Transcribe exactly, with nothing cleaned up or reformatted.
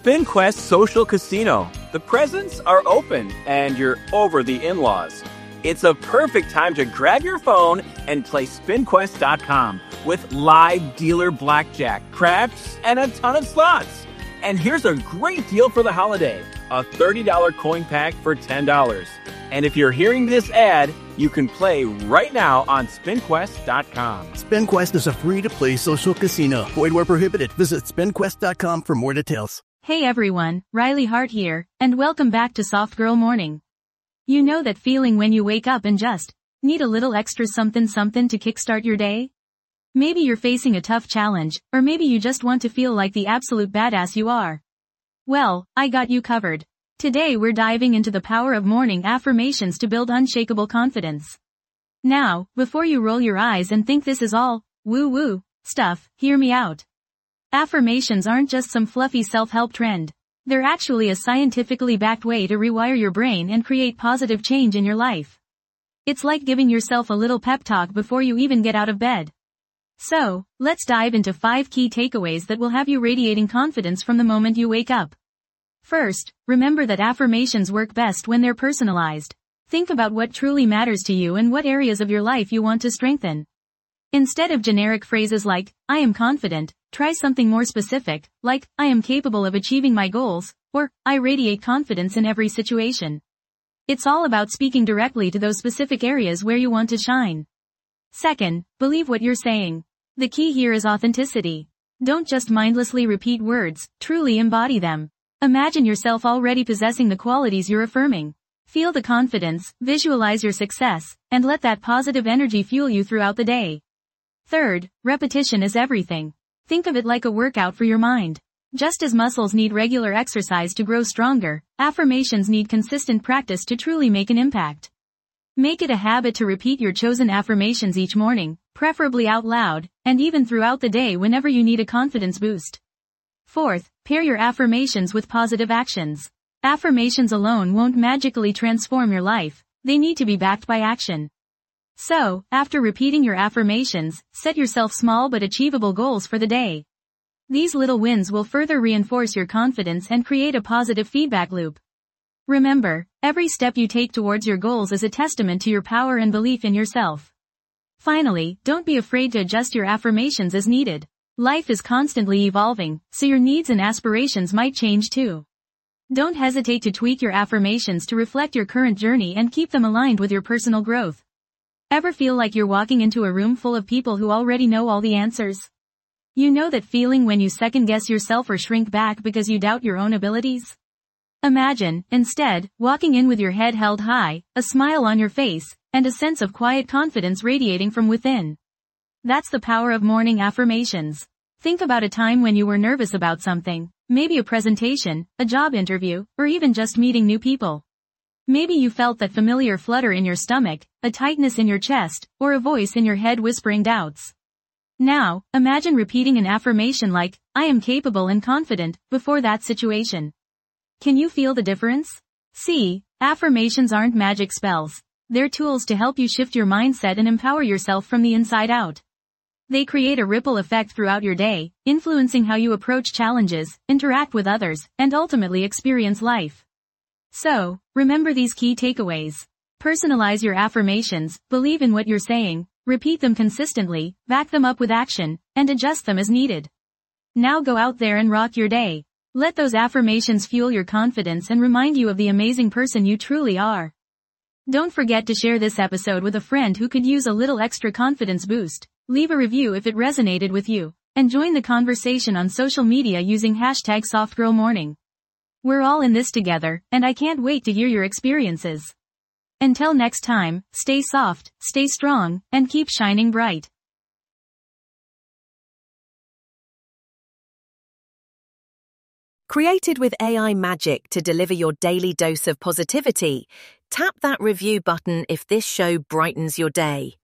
SpinQuest Social Casino. The presents are open and you're over the in-laws. It's a perfect time to grab your phone and play spin quest dot com with live dealer blackjack, craps, and a ton of slots. And here's a great deal for the holiday. A thirty dollars coin pack for ten dollars. And if you're hearing this ad, you can play right now on spin quest dot com. SpinQuest is a free-to-play social casino. Void where prohibited. Visit spin quest dot com for more details. Hey everyone, Riley Hart here, and welcome back to Soft Girl Morning. You know that feeling when you wake up and just need a little extra something something to kickstart your day? Maybe you're facing a tough challenge, or maybe you just want to feel like the absolute badass you are. Well, I got you covered. Today we're diving into the power of morning affirmations to build unshakable confidence. Now, before you roll your eyes and think this is all woo-woo stuff, hear me out. Affirmations aren't just some fluffy self-help trend. They're actually a scientifically backed way to rewire your brain and create positive change in your life. It's like giving yourself a little pep talk before you even get out of bed. So, let's dive into five key takeaways that will have you radiating confidence from the moment you wake up. First, remember that affirmations work best when they're personalized. Think about what truly matters to you and what areas of your life you want to strengthen. Instead of generic phrases like, I am confident, try something more specific, like, I am capable of achieving my goals, or, I radiate confidence in every situation. It's all about speaking directly to those specific areas where you want to shine. Second, believe what you're saying. The key here is authenticity. Don't just mindlessly repeat words, truly embody them. Imagine yourself already possessing the qualities you're affirming. Feel the confidence, visualize your success, and let that positive energy fuel you throughout the day. Third, repetition is everything. Think of it like a workout for your mind. Just as muscles need regular exercise to grow stronger, affirmations need consistent practice to truly make an impact. Make it a habit to repeat your chosen affirmations each morning, preferably out loud, and even throughout the day whenever you need a confidence boost. Fourth, pair your affirmations with positive actions. Affirmations alone won't magically transform your life. They need to be backed by action. So, after repeating your affirmations, set yourself small but achievable goals for the day. These little wins will further reinforce your confidence and create a positive feedback loop. Remember, every step you take towards your goals is a testament to your power and belief in yourself. Finally, don't be afraid to adjust your affirmations as needed. Life is constantly evolving, so your needs and aspirations might change too. Don't hesitate to tweak your affirmations to reflect your current journey and keep them aligned with your personal growth. Ever feel like you're walking into a room full of people who already know all the answers? You know that feeling when you second-guess yourself or shrink back because you doubt your own abilities? Imagine, instead, walking in with your head held high, a smile on your face, and a sense of quiet confidence radiating from within. That's the power of morning affirmations. Think about a time when you were nervous about something, maybe a presentation, a job interview, or even just meeting new people. Maybe you felt that familiar flutter in your stomach, a tightness in your chest, or a voice in your head whispering doubts. Now, imagine repeating an affirmation like, I am capable and confident, before that situation. Can you feel the difference? See, affirmations aren't magic spells. They're tools to help you shift your mindset and empower yourself from the inside out. They create a ripple effect throughout your day, influencing how you approach challenges, interact with others, and ultimately experience life. So, remember these key takeaways. Personalize your affirmations, believe in what you're saying, repeat them consistently, back them up with action, and adjust them as needed. Now go out there and rock your day. Let those affirmations fuel your confidence and remind you of the amazing person you truly are. Don't forget to share this episode with a friend who could use a little extra confidence boost. Leave a review if it resonated with you, and join the conversation on social media using hashtag SoftGirlMorning. We're all in this together, and I can't wait to hear your experiences. Until next time, stay soft, stay strong, and keep shining bright. Created with A I magic to deliver your daily dose of positivity, tap that review button if this show brightens your day.